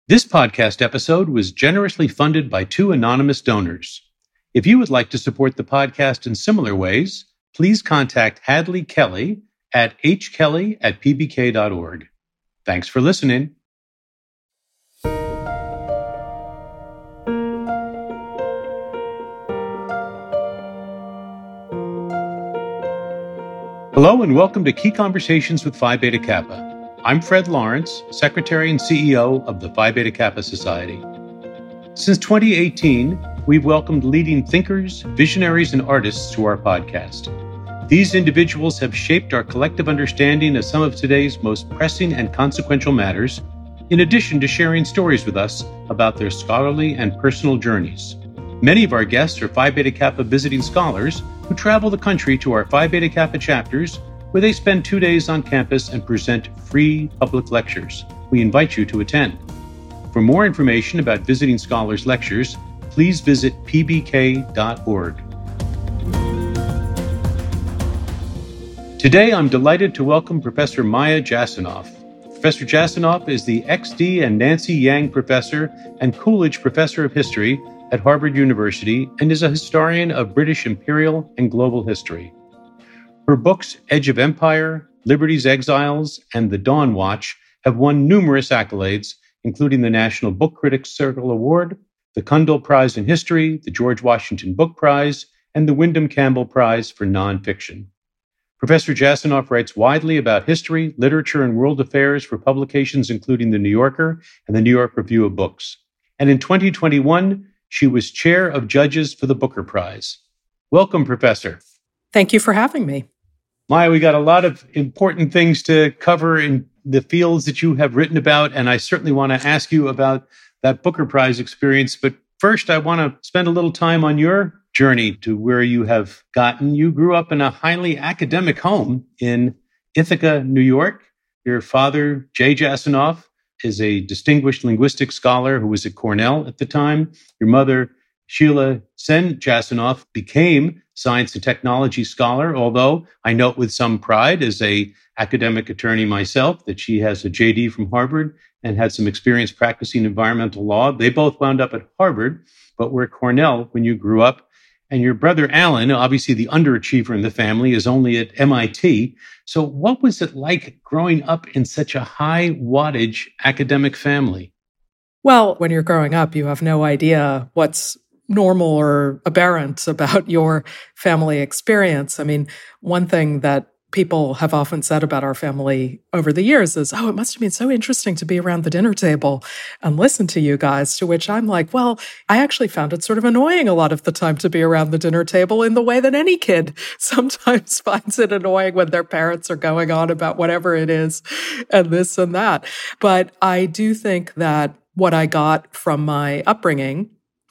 This podcast episode was generously funded by 2 anonymous donors. If you would like to support the podcast in similar ways, please contact Hadley Kelly at hkelly@pbk.org. Thanks for listening. Hello and welcome to Key Conversations with Phi Beta Kappa. I'm Fred Lawrence, Secretary and CEO of the Phi Beta Kappa Society. Since 2018, we've welcomed leading thinkers, visionaries, and artists to our podcast. These individuals have shaped our collective understanding of some of today's most pressing and consequential matters, in addition to sharing stories with us about their scholarly and personal journeys. Many of our guests are Phi Beta Kappa visiting scholars who travel the country to our Phi Beta Kappa chapters, where they spend 2 days on campus and present free public lectures. We invite you to attend. For more information about visiting scholars' lectures, please visit pbk.org. Today, I'm delighted to welcome Professor Maya Jasanoff. Professor Jasanoff is the X.D. and Nancy Yang Professor and Coolidge Professor of History at Harvard University and is a historian of British imperial and global history. Her books, Edge of Empire, Liberty's Exiles, and The Dawn Watch, have won numerous accolades, including the National Book Critics Circle Award, the Kundal Prize in History, the George Washington Book Prize, and the Wyndham Campbell Prize for Nonfiction. Professor Jasanoff writes widely about history, literature, and world affairs for publications including The New Yorker and the New York Review of Books. And in 2021, she was chair of judges for the Booker Prize. Welcome, Professor. Thank you for having me. Maya, we got a lot of important things to cover in the fields that you have written about, and I certainly want to ask you about that Booker Prize experience. But first, I want to spend a little time on your journey to where you have gotten. You grew up in a highly academic home in Ithaca, New York. Your father, Jay Jasanoff, is a distinguished linguistics scholar who was at Cornell at the time. Your mother, Sheila Sen Jasanoff, became science and technology scholar, although I note with some pride as a academic attorney myself that she has a JD from Harvard and had some experience practicing environmental law. They both wound up at Harvard, but were at Cornell when you grew up. And your brother, Alan, obviously the underachiever in the family, is only at MIT. So what was it like growing up in such a high wattage academic family? Well, when you're growing up, you have no idea what's normal or aberrant about your family experience. I mean, one thing that people have often said about our family over the years is, oh, it must have been so interesting to be around the dinner table and listen to you guys, to which I'm like, well, I actually found it sort of annoying a lot of the time to be around the dinner table in the way that any kid sometimes finds it annoying when their parents are going on about whatever it is and this and that. But I do think that what I got from my upbringing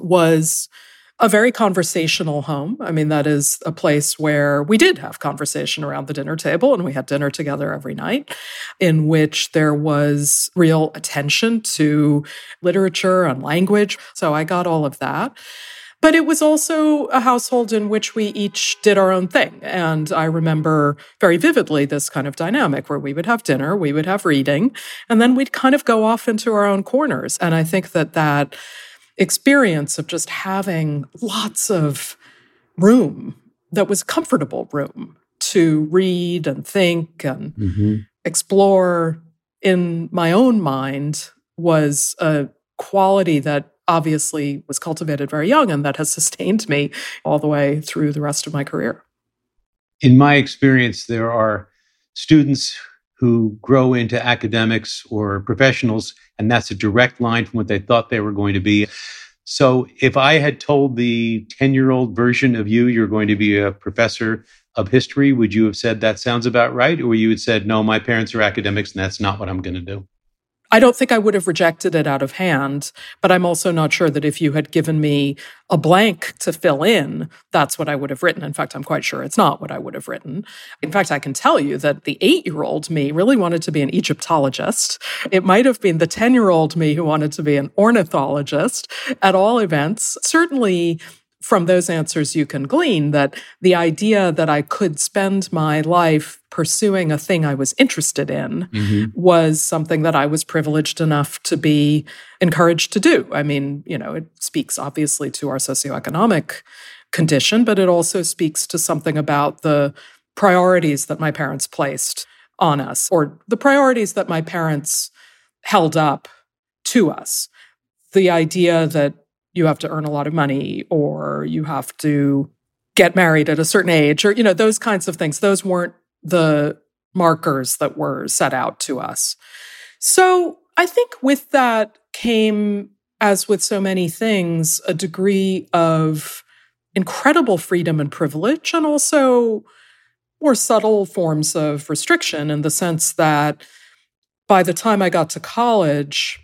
was a very conversational home. I mean, that is a place where we did have conversation around the dinner table, and we had dinner together every night, in which there was real attention to literature and language. So I got all of that. But it was also a household in which we each did our own thing. And I remember very vividly this kind of dynamic where we would have dinner, we would have reading, and then we'd kind of go off into our own corners. And I think that experience of just having lots of room that was comfortable room to read and think and explore in my own mind was a quality that obviously was cultivated very young and that has sustained me all the way through the rest of my career. In my experience, there are students who grow into academics or professionals, and that's a direct line from what they thought they were going to be. So if I had told the 10-year-old version of you, you're going to be a professor of history, would you have said that sounds about right? Or you had said, no, my parents are academics and that's not what I'm going to do? I don't think I would have rejected it out of hand, but I'm also not sure that if you had given me a blank to fill in, that's what I would have written. In fact, I'm quite sure it's not what I would have written. In fact, I can tell you that the 8-year-old me really wanted to be an Egyptologist. It might have been the 10-year-old me who wanted to be an ornithologist. At all events, certainly from those answers, you can glean that the idea that I could spend my life pursuing a thing I was interested in was something that I was privileged enough to be encouraged to do. I mean, it speaks obviously to our socioeconomic condition, but it also speaks to something about the priorities that my parents placed on us, or the priorities that my parents held up to us. The idea that you have to earn a lot of money, or you have to get married at a certain age, or, those kinds of things. Those weren't the markers that were set out to us. So I think with that came, as with so many things, a degree of incredible freedom and privilege, and also more subtle forms of restriction, in the sense that by the time I got to college,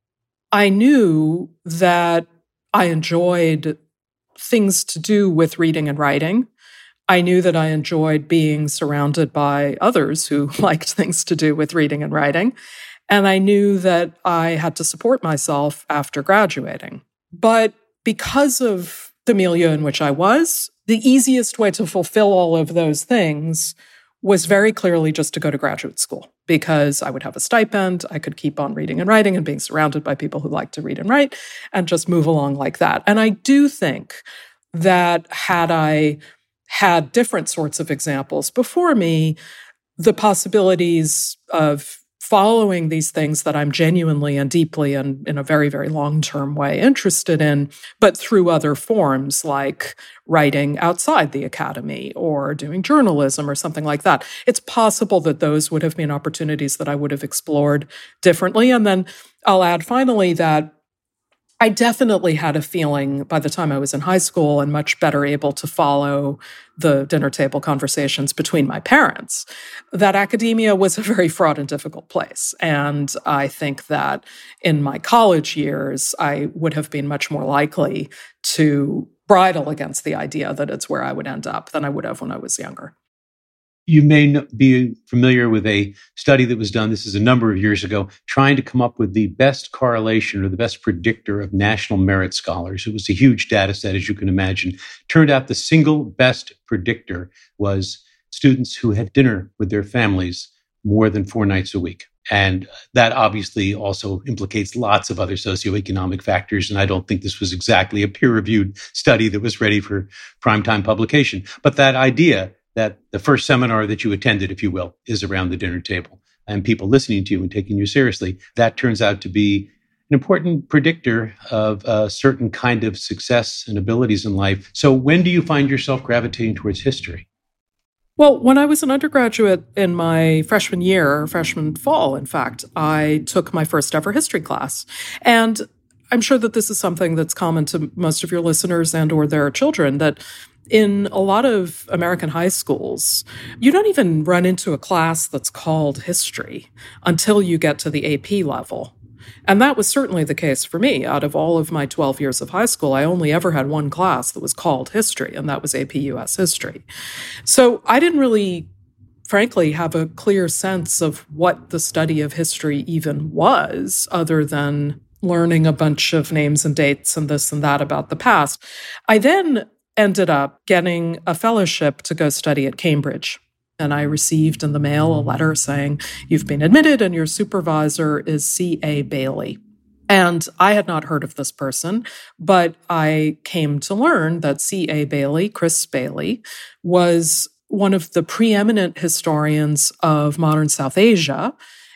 I knew that I enjoyed things to do with reading and writing. I knew that I enjoyed being surrounded by others who liked things to do with reading and writing. And I knew that I had to support myself after graduating. But because of the milieu in which I was, the easiest way to fulfill all of those things was very clearly just to go to graduate school, because I would have a stipend, I could keep on reading and writing and being surrounded by people who like to read and write, and just move along like that. And I do think that had I had different sorts of examples before me, the possibilities of following these things that I'm genuinely and deeply and in a very, very long-term way interested in, but through other forms like writing outside the academy or doing journalism or something like that. It's possible that those would have been opportunities that I would have explored differently. And then I'll add finally that I definitely had a feeling by the time I was in high school, and much better able to follow the dinner table conversations between my parents, that academia was a very fraught and difficult place. And I think that in my college years, I would have been much more likely to bridle against the idea that it's where I would end up than I would have when I was younger. You may be familiar with a study that was done, this is a number of years ago, trying to come up with the best correlation or the best predictor of national merit scholars. It was a huge data set, as you can imagine. Turned out the single best predictor was students who had dinner with their families more than 4 nights a week. And that obviously also implicates lots of other socioeconomic factors. And I don't think this was exactly a peer-reviewed study that was ready for primetime publication. But that idea that the first seminar that you attended, if you will, is around the dinner table and people listening to you and taking you seriously, that turns out to be an important predictor of a certain kind of success and abilities in life. So when do you find yourself gravitating towards history? Well, when I was an undergraduate in my freshman year, freshman fall, in fact, I took my first ever history class. And I'm sure that this is something that's common to most of your listeners and or their children, that in a lot of American high schools, you don't even run into a class that's called history until you get to the AP level. And that was certainly the case for me. Out of all of my 12 years of high school, I only ever had one class that was called history, and that was AP US history. So I didn't really, frankly, have a clear sense of what the study of history even was, other than learning a bunch of names and dates and this and that about the past. I then ended up getting a fellowship to go study at Cambridge. And I received in the mail a letter saying, you've been admitted and your supervisor is C.A. Bailey. And I had not heard of this person, but I came to learn that C.A. Bailey, Chris Bailey, was one of the preeminent historians of modern South Asia.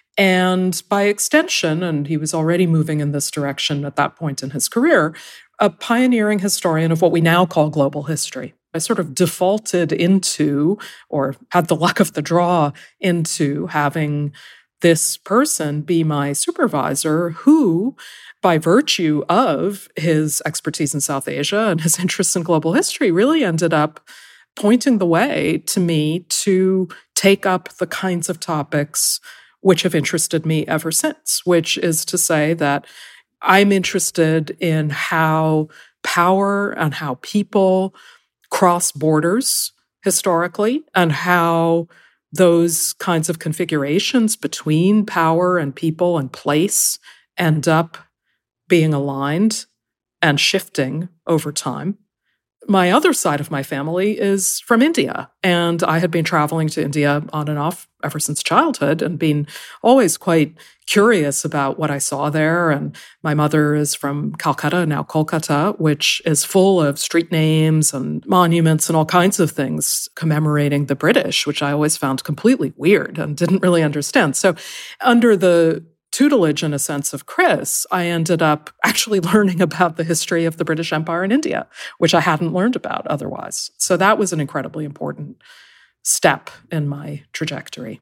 And by extension, and he was already moving in this direction at that point in his career, a pioneering historian of what we now call global history. I sort of defaulted into, or had the luck of the draw into, having this person be my supervisor who, by virtue of his expertise in South Asia and his interest in global history, really ended up pointing the way to me to take up the kinds of topics which have interested me ever since, which is to say that I'm interested in how power and how people cross borders historically, and how those kinds of configurations between power and people and place end up being aligned and shifting over time. my other side of my family is from India. And I had been traveling to India on and off ever since childhood and been always quite curious about what I saw there. And my mother is from Calcutta, now Kolkata, which is full of street names and monuments and all kinds of things commemorating the British, which I always found completely weird and didn't really understand. So under the tutelage, in a sense, of Chris, I ended up actually learning about the history of the British Empire in India, which I hadn't learned about otherwise. So that was an incredibly important step in my trajectory.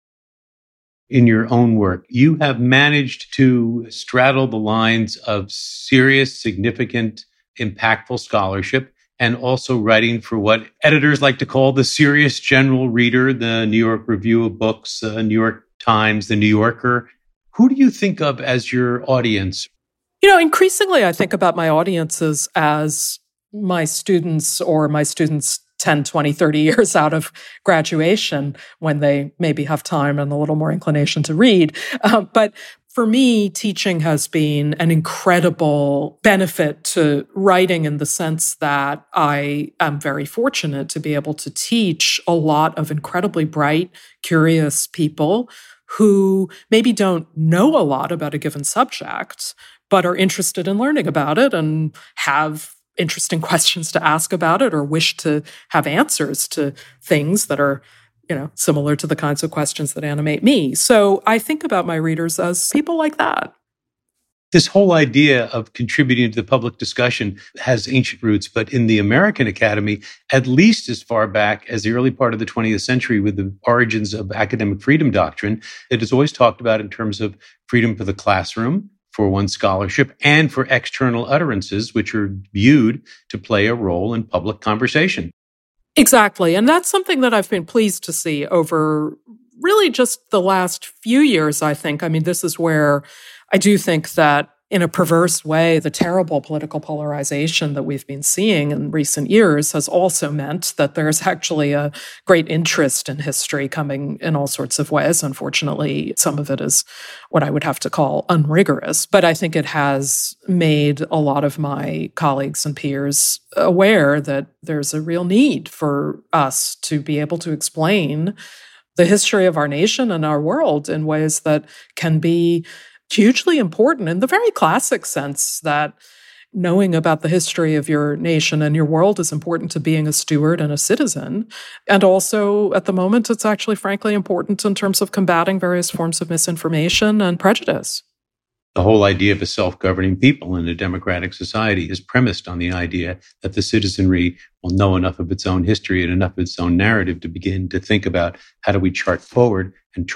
In your own work, you have managed to straddle the lines of serious, significant, impactful scholarship and also writing for what editors like to call the serious general reader, the New York Review of Books, the New York Times, the New Yorker. Who do you think of as your audience? Increasingly, I think about my audiences as my students or my students 10, 20, 30 years out of graduation when they maybe have time and a little more inclination to read. But for me, teaching has been an incredible benefit to writing in the sense that I am very fortunate to be able to teach a lot of incredibly bright, curious people who maybe don't know a lot about a given subject, but are interested in learning about it and have interesting questions to ask about it or wish to have answers to things that are, similar to the kinds of questions that animate me. So I think about my readers as people like that. This whole idea of contributing to the public discussion has ancient roots, but in the American Academy, at least as far back as the early part of the 20th century with the origins of academic freedom doctrine, it is always talked about in terms of freedom for the classroom, for one's scholarship, and for external utterances, which are viewed to play a role in public conversation. Exactly. And that's something that I've been pleased to see over really just the last few years, I think. I mean, this is where I do think that in a perverse way, the terrible political polarization that we've been seeing in recent years has also meant that there's actually a great interest in history coming in all sorts of ways. Unfortunately, some of it is what I would have to call unrigorous, but I think it has made a lot of my colleagues and peers aware that there's a real need for us to be able to explain the history of our nation and our world in ways that can be hugely important in the very classic sense that knowing about the history of your nation and your world is important to being a steward and a citizen. And also, at the moment, it's actually frankly important in terms of combating various forms of misinformation and prejudice. The whole idea of a self-governing people in a democratic society is premised on the idea that the citizenry will know enough of its own history and enough of its own narrative to begin to think about how do we chart forward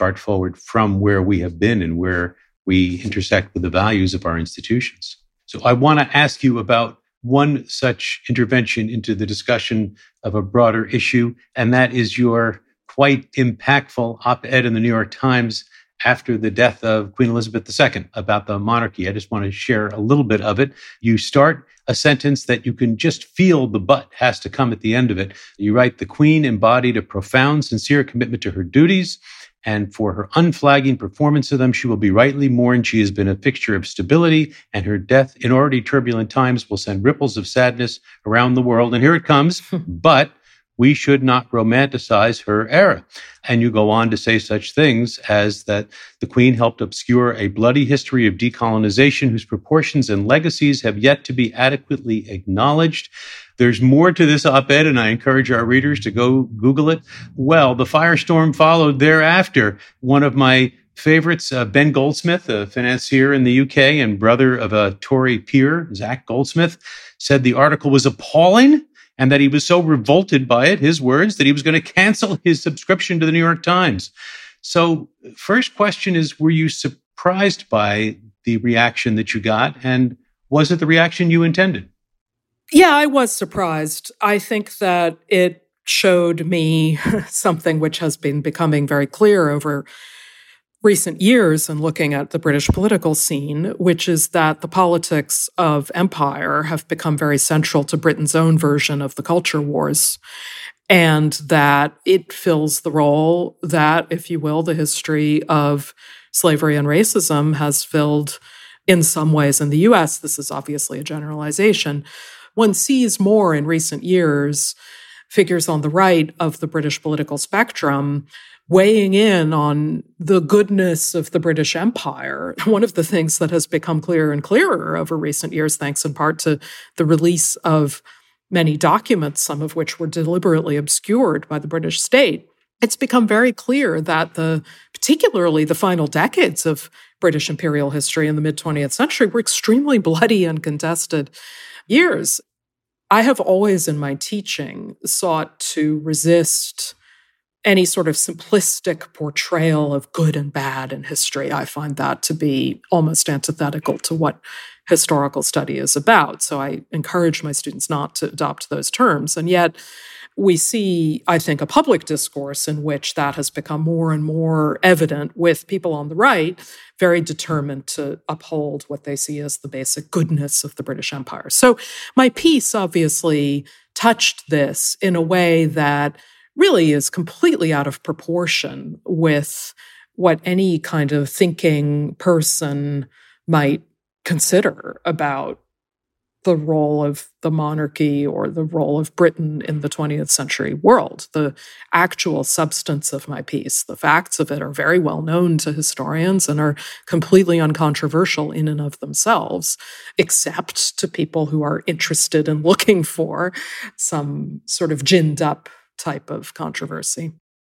from where we have been and where we intersect with the values of our institutions. So I want to ask you about one such intervention into the discussion of a broader issue, and that is your quite impactful op-ed in the New York Times after the death of Queen Elizabeth II about the monarchy. I just want to share a little bit of it. You start a sentence that you can just feel the but has to come at the end of it. You write, "The Queen embodied a profound, sincere commitment to her duties, and for her unflagging performance of them, she will be rightly mourned. She has been a fixture of stability, and her death in already turbulent times will send ripples of sadness around the world." And here it comes, but we should not romanticize her era. And you go on to say such things as that the Queen helped obscure a bloody history of decolonization whose proportions and legacies have yet to be adequately acknowledged. There's more to this op-ed, and I encourage our readers to go Google it. Well, the firestorm followed thereafter. One of my favorites, Ben Goldsmith, a financier in the UK and brother of a Tory peer, Zach Goldsmith, said the article was appalling and that he was so revolted by it, his words, that he was going to cancel his subscription to the New York Times. So first question is, were you surprised by the reaction that you got? And was it the reaction you intended? Yeah, I was surprised. I think that it showed me something which has been becoming very clear over recent years and looking at the British political scene, which is that the politics of empire have become very central to Britain's own version of the culture wars, and that it fills the role that, if you will, the history of slavery and racism has filled in some ways in the US. This is obviously a generalization. one sees more in recent years figures on the right of the British political spectrum weighing in on the goodness of the British Empire. One of the things that has become clearer and clearer over recent years, thanks in part to the release of many documents, some of which were deliberately obscured by the British state, it's become very clear that particularly the final decades of British imperial history in the mid-20th century were extremely bloody and contested years. I have always in my teaching sought to resist any sort of simplistic portrayal of good and bad in history. I find that to be almost antithetical to what historical study is about. So I encourage my students not to adopt those terms. And yet we see, I think, a public discourse in which that has become more and more evident, with people on the right very determined to uphold what they see as the basic goodness of the British Empire. So my piece obviously touched this in a way that really is completely out of proportion with what any kind of thinking person might consider about the role of the monarchy or the role of Britain in the 20th century world. The actual substance of my piece, the facts of it, are very well known to historians and are completely uncontroversial in and of themselves, except to people who are interested in looking for some sort of ginned up type of controversy.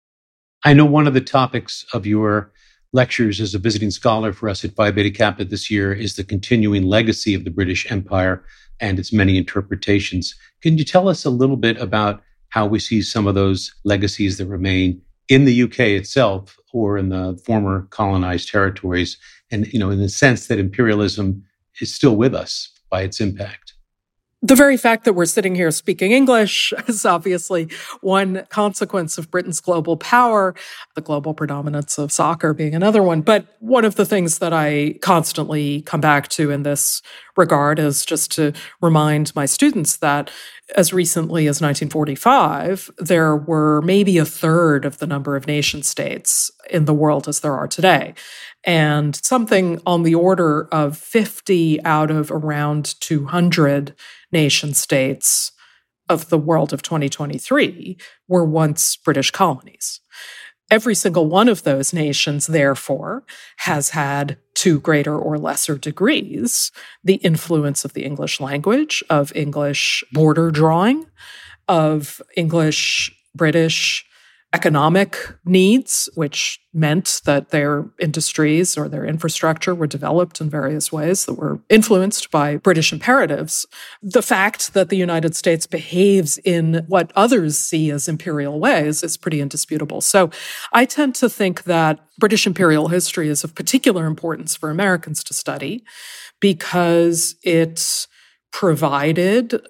I know one of the topics of your lectures as a visiting scholar for us at Phi Beta Kappa this year is the continuing legacy of the British Empire and its many interpretations. Can you tell us a little bit about how we see some of those legacies that remain in the UK itself or in the former colonized territories, and, in the sense that imperialism is still with us by its impact? The very fact that we're sitting here speaking English is obviously one consequence of Britain's global power, the global predominance of soccer being another one. But one of the things that I constantly come back to in this regard is just to remind my students that as recently as 1945, there were maybe a third of the number of nation states in the world as there are today. And something on the order of 50 out of around 200 nation states of the world of 2023 were once British colonies. Every single one of those nations, therefore, has had, to greater or lesser degrees, the influence of the English language, of English border drawing, of English, British economic needs, which meant that their industries or their infrastructure were developed in various ways that were influenced by British imperatives. The fact that the United States behaves in what others see as imperial ways is pretty indisputable. So I tend to think that British imperial history is of particular importance for Americans to study because it provided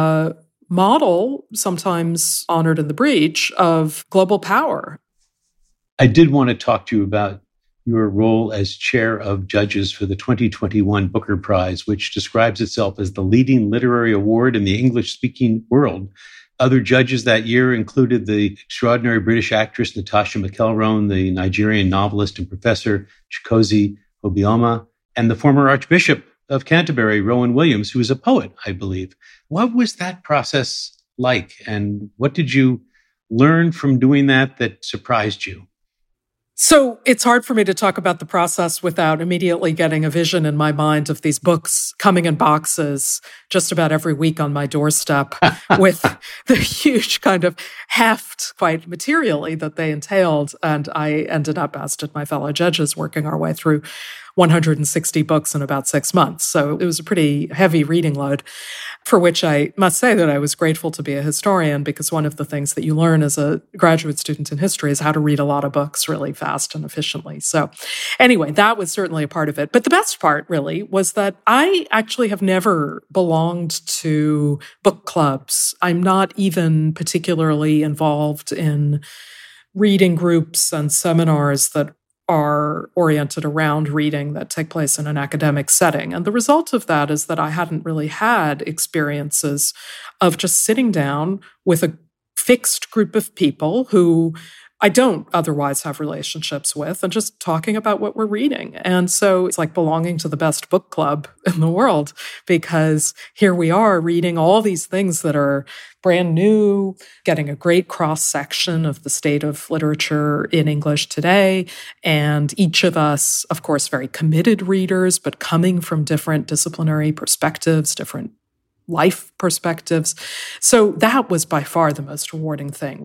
model, sometimes honored in the breach, of global power. I did want to talk to you about your role as chair of judges for the 2021 Booker Prize, which describes itself as the leading literary award in the English-speaking world. Other judges that year included the extraordinary British actress Natasha McElroне, the Nigerian novelist and professor Chigozie Obioma, and the former Archbishop of Canterbury, Rowan Williams, who is a poet, I believe. What was that process like? And what did you learn from doing that surprised you? So it's hard for me to talk about the process without immediately getting a vision in my mind of these books coming in boxes just about every week on my doorstep with the huge kind of heft, quite materially, that they entailed. And I ended up, as did my fellow judges, working our way through 160 books in about 6 months. So it was a pretty heavy reading load, for which I must say that I was grateful to be a historian, because one of the things that you learn as a graduate student in history is how to read a lot of books really fast and efficiently. So anyway, that was certainly a part of it. But the best part really was that I actually have never belonged to book clubs. I'm not even particularly involved in reading groups and seminars that are oriented around reading that take place in an academic setting. And the result of that is that I hadn't really had experiences of just sitting down with a fixed group of people who I don't otherwise have relationships with, and just talking about what we're reading. And so it's like belonging to the best book club in the world, because here we are reading all these things that are brand new, getting a great cross-section of the state of literature in English today. And each of us, of course, very committed readers, but coming from different disciplinary perspectives, different life perspectives. So that was by far the most rewarding thing.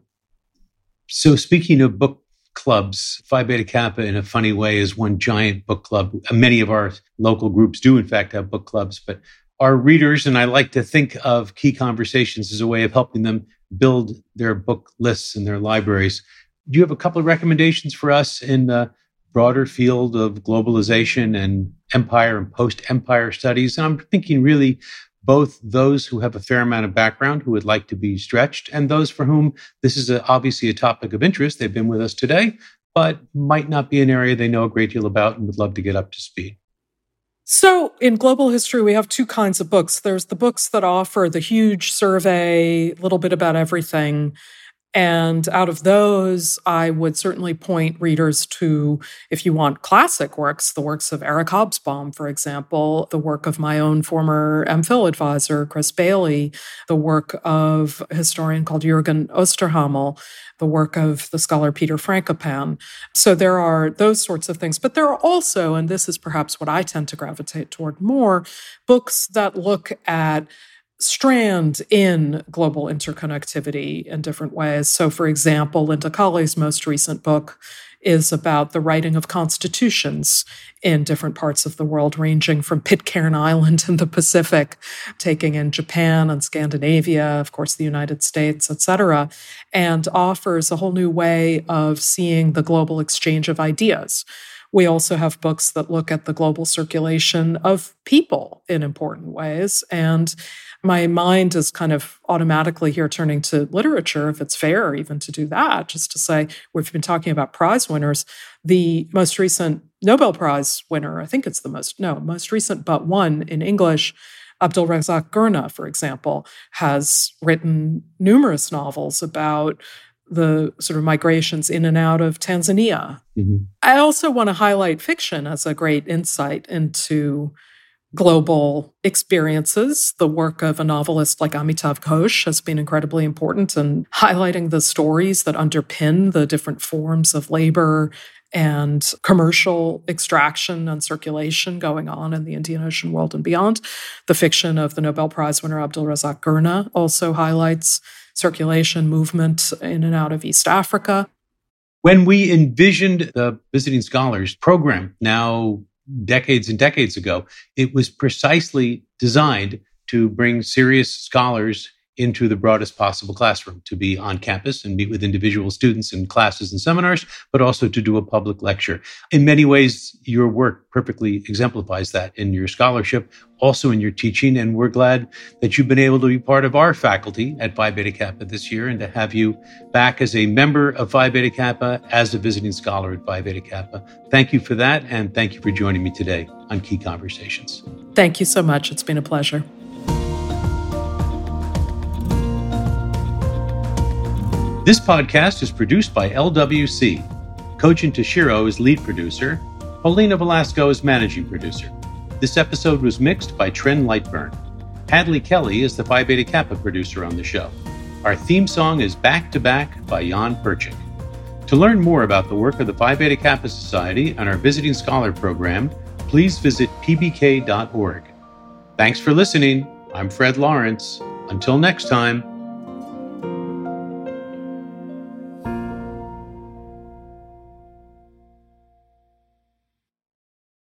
So speaking of book clubs, Phi Beta Kappa in a funny way is one giant book club. Many of our local groups do in fact have book clubs, but our readers, and I like to think of Key Conversations as a way of helping them build their book lists and their libraries. Do you have a couple of recommendations for us in the broader field of globalization and empire and post-empire studies? And I'm thinking really both those who have a fair amount of background, who would like to be stretched, and those for whom this is obviously a topic of interest. They've been with us today, but might not be an area they know a great deal about and would love to get up to speed. So in global history, we have two kinds of books. There's the books that offer the huge survey, a little bit about everything. And out of those, I would certainly point readers to, if you want classic works, the works of Eric Hobsbawm, for example, the work of my own former MPhil advisor, Chris Bailey, the work of a historian called Jürgen Osterhammel, the work of the scholar Peter Frankopan. So there are those sorts of things. But there are also, and this is perhaps what I tend to gravitate toward more, books that look at strand in global interconnectivity in different ways. So, for example, Linda Colley's most recent book is about the writing of constitutions in different parts of the world, ranging from Pitcairn Island in the Pacific, taking in Japan and Scandinavia, of course, the United States, etc., and offers a whole new way of seeing the global exchange of ideas. We also have books that look at the global circulation of people in important ways. And my mind is kind of automatically here turning to literature, if it's fair even to do that, just to say, we've been talking about prize winners. The most recent Nobel Prize winner, I think it's the most recent but one in English, Abdulrazak Gurnah, for example, has written numerous novels about the sort of migrations in and out of Tanzania. Mm-hmm. I also want to highlight fiction as a great insight into global experiences. The work of a novelist like Amitav Ghosh has been incredibly important in highlighting the stories that underpin the different forms of labor and commercial extraction and circulation going on in the Indian Ocean world and beyond. The fiction of the Nobel Prize winner Abdulrazak Gurnah also highlights circulation, movement in and out of East Africa. When we envisioned the Visiting Scholars program, now decades and decades ago, it was precisely designed to bring serious scholars into the broadest possible classroom, to be on campus and meet with individual students in classes and seminars, but also to do a public lecture. In many ways, your work perfectly exemplifies that in your scholarship, also in your teaching, and we're glad that you've been able to be part of our faculty at Phi Beta Kappa this year and to have you back as a member of Phi Beta Kappa, as a visiting scholar at Phi Beta Kappa. Thank you for that, and thank you for joining me today on Key Conversations. Thank you so much. It's been a pleasure. This podcast is produced by LWC. Kojin Toshiro is lead producer. Paulina Velasco is managing producer. This episode was mixed by Tren Lightburn. Hadley Kelly is the Phi Beta Kappa producer on the show. Our theme song is Back to Back by Jan Perchik. To learn more about the work of the Phi Beta Kappa Society and our Visiting Scholar program, please visit pbk.org. Thanks for listening. I'm Fred Lawrence. Until next time.